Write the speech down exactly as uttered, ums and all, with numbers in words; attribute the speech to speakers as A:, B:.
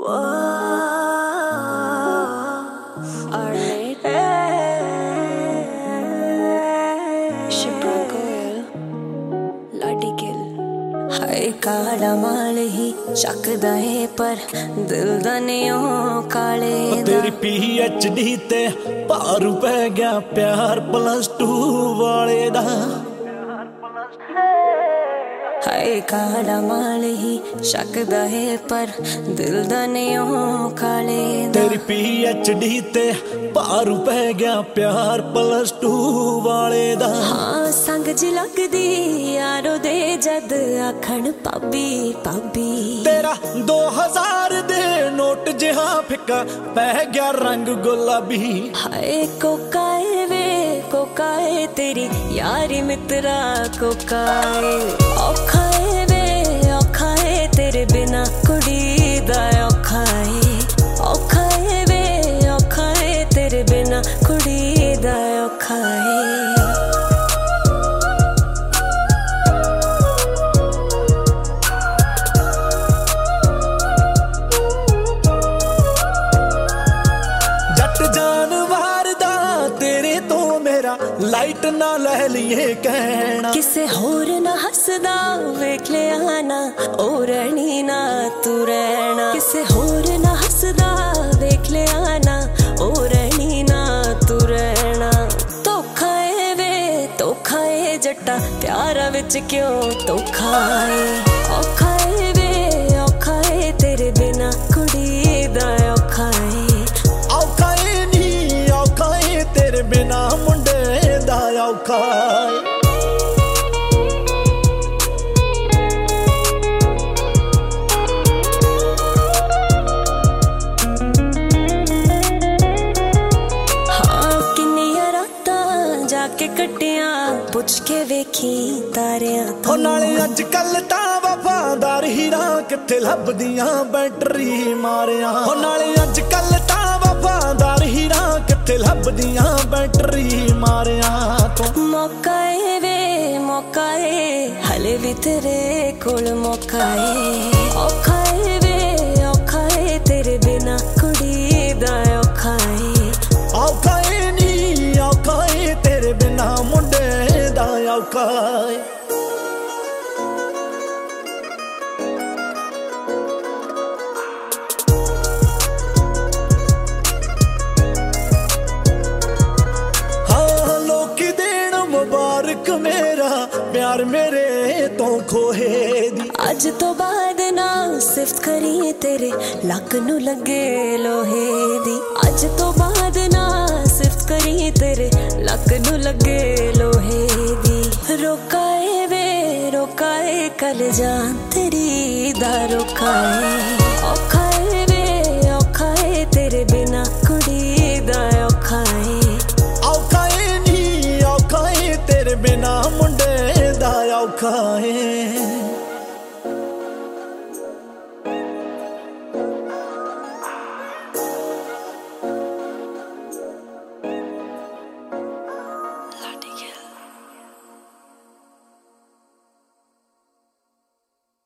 A: काला माल ही चकदा है पर दिल दा नियों काले दा।
B: तेरी पी एच डी ते भारू पै गया प्यार प्लस टू वाले दा।
A: हाय काला माल ही चकदा है पर दिल दा नियों काले दा।
B: तेरी पी एच डी ते भारू पै गया प्यार प्लस टू वाले दा।
A: हाँ संग ज लगदी यारो दे जद आखण पाबी पाबी।
B: तेरा दो हजार दे नोट जिहा फिक्का पै गया रंग गुलाबी।
A: हाय कोकाए वे कोकाए तेरी यारी मित्रा कोकाए। औखाए वे औखाए तेरे बिना कुड़ी दा औखाए। औखाए वे औखाए तेरे बिना कुड़ी दा औखाए।
B: लाइट ना लै लिए कहना
A: किसे होर ना हसदा वेख लिया ना ओ रहनी ना तू रहना। किसे होर ना हसदा वेख लिया ना ओ रहनी ना तू रहना। धोखा है वे धोखा है जट्टा प्यारा विच क्यों धोखा है। औखा है वे औखा है तेरे बिना कुड़ी दा औखा है।
B: औखा है नी औखा है तेरे बिना मुंडे दा औखा है।
A: हाँ किन्नियां रातां जाके कट्टियां पुछ के वेखी तारियां
B: ओ नाले अज कल तां वफादार हीरा किथे लभदियां बैटरी मारियां। ओ नाले अज कल तां वफादार हीरा किथे लभदियां बैटरी मारियां। तो
A: मौका है वे मौका है हले भी तेरे कोल मौका है। औखा है वे औखा है तेरे बिना कुड़ी दा औखा है।
B: औखा है नी औखा है तेरे बिना मुंडे दा औखा है। मुबारक मेरा प्यार मेरे तो खोहे दी।
A: अज तो बाद ना सिफ्त करी तेरे लक नू लगे लोहे दी। अज तो बाद ना सिफ्त करी तेरे लक नू लगे लोहे दी। रोकाए वे रोकाए कल जान तेरी दा रोकाए। औखा